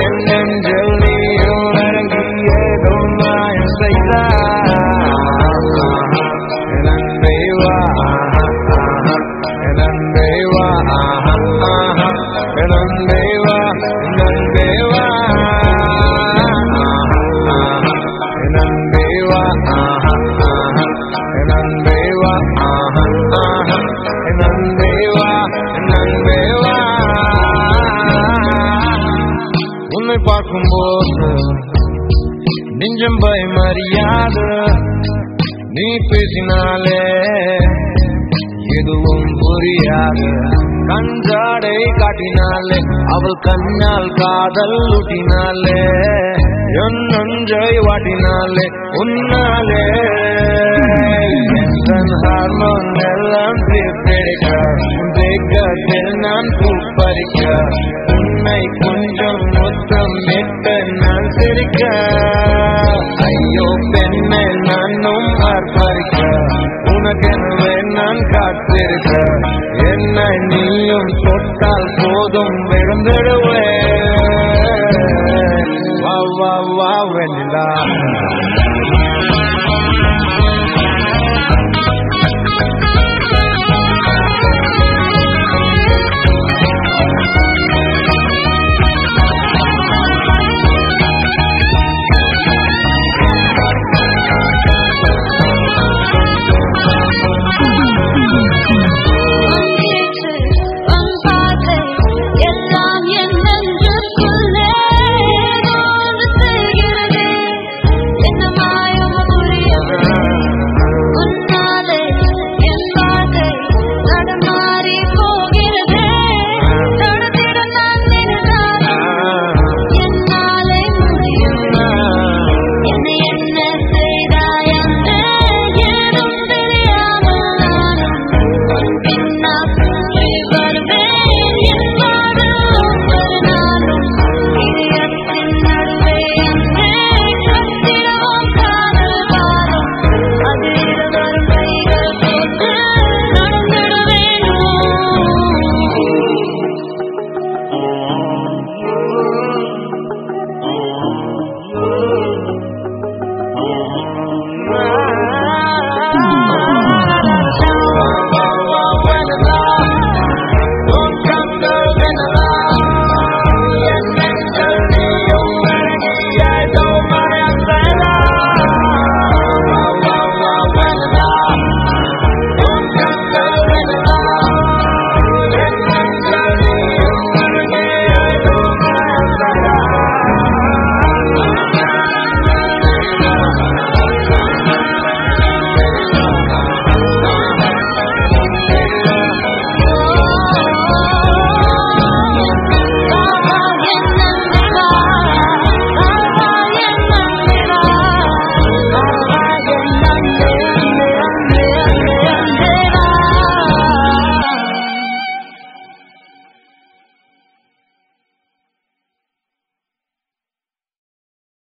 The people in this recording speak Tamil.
என்னென்றில் நீயும் இறங்கி ஏதோ மாயம் செய்தாய். என் அன்பே வா, என் அன்பே வா, என் அன்பே வா, என் அன்பே வா, என் அன்பே வா, என் அன்பே வா, என் அன்பே வா, என் அன்பே வா. உன்னை பார்க்கும்போது நெஞ்சம் பயமறியாது, நீ பேசினாலே எதுவும் புரியாது. கஞ்சாடை காட்டினாலே அவள் கண்ணால் காதல் ஊட்டினாலே என் நஞ்சை வாட்டினாலே உன்னாலே என் ஹார்மோன் எல்லாம் பிடிக்க தேக்கத்தில் நான் பூப்பறிக்க உன்னை கொஞ்சம் மொத்தம் விட்டு நான் சிரிக்க. ஐயோ பெண்ணை நானும் ஆர்ப்பரிக்க உனக்கெனவே நான் காத்திருக்க. என்னை நீயும் தொட்டா